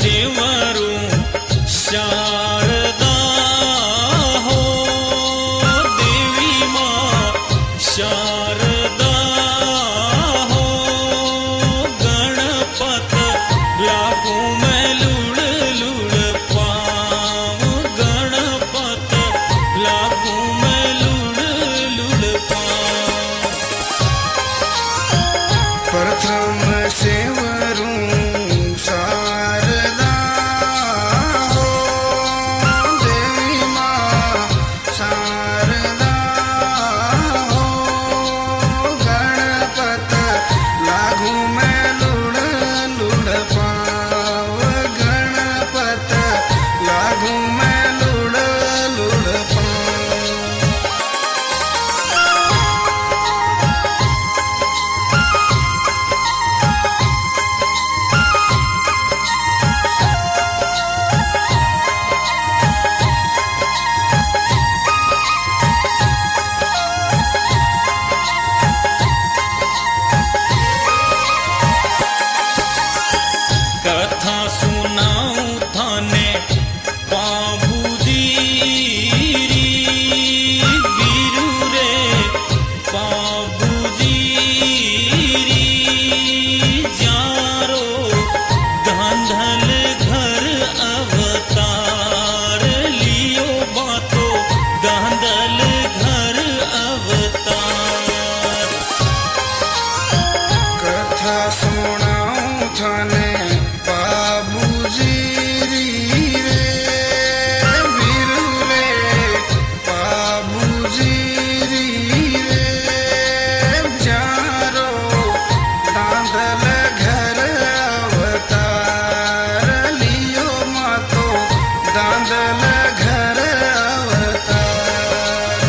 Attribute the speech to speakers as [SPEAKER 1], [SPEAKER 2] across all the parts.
[SPEAKER 1] सेवरूं शारदा हो देवी मां शारदा हो गणपत लागू मैं लूड़ लूड़ पाव गणपत लागू मैं लूड़ लूड़ पाव
[SPEAKER 2] प्रथम सेवरूं शारदा हो देवी मां शारदा हो गणपत लागू मैं लूड़ लूड़ पाव गणपत लागू मैं लूड़ लूड़ पाव
[SPEAKER 1] कथा सुनाऊं थाने बाबूजी री वीरू रे बाबूजी री जारो धांधल घर अवतार लियो बातो धांधल घर अवतार
[SPEAKER 2] कथा सुनाऊं थाने बाबूजी रे वीरू रे बाबूजी रे जारो दांदल घर अवतार लियो मातो दांदल घर अवतार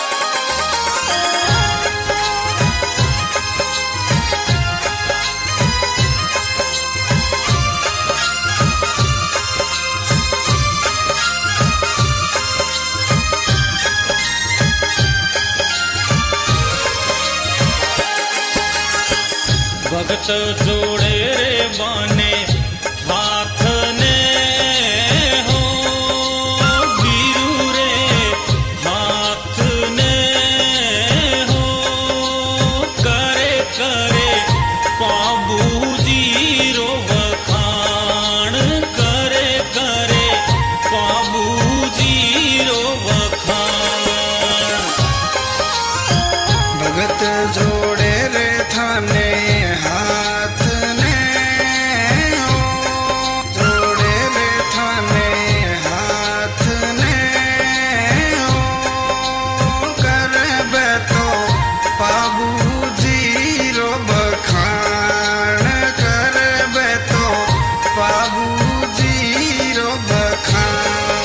[SPEAKER 1] भगत जोड़े रे बाने हाथ ने हो वीरू रे हाथ ने हो करे करे बाबूजी रो वखाण करे करे बाबूजी रो वखाण
[SPEAKER 2] भगत जोड़े रे थाने हाथ ने हो जोड़े रे थाने हाथ ने हो करबे तो बाबूजी रो बखान करबे तो बाबूजी रो बखान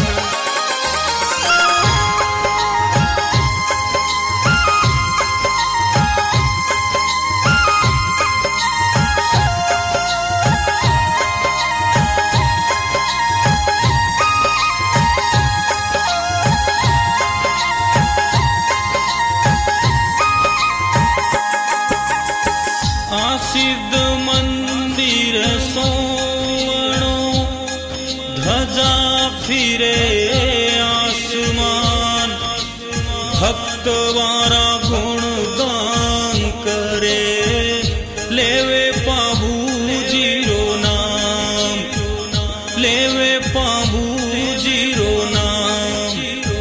[SPEAKER 1] सिद्ध मंदिर सोवणो ध्वजा फिरे आसमान भक्त वारा गुणगान करे लेवे पाबूजी रो नाम लेवे पाबूजी रो नाम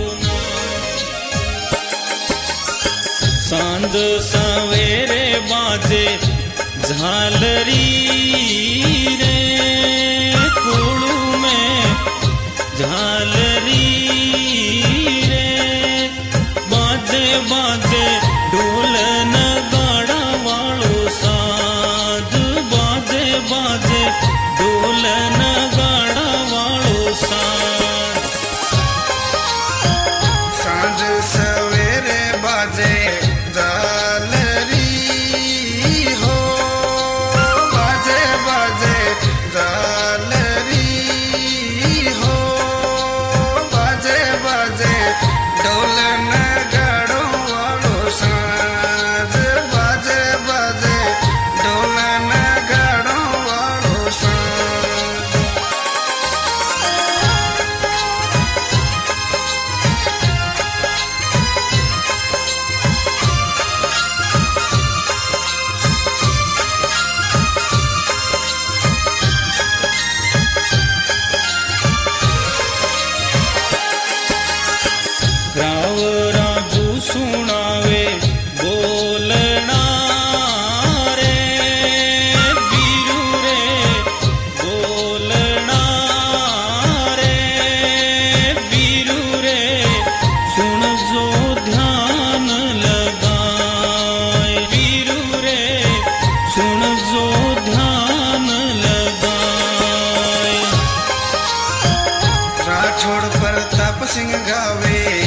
[SPEAKER 1] सांझ सवेरे बाजे झालरी रे कुड़ू में झालरी रे बाजे बाजे ढोल नगाड़ा वालो साज बाजे बाजे ढोल नगाड़ा वालो साज
[SPEAKER 2] सांझ सवेरे बाजे झालरी हो बाजे बाजे झालरी हो बाजे बाजे ढोल नगाड़ो वालो सिंह गावे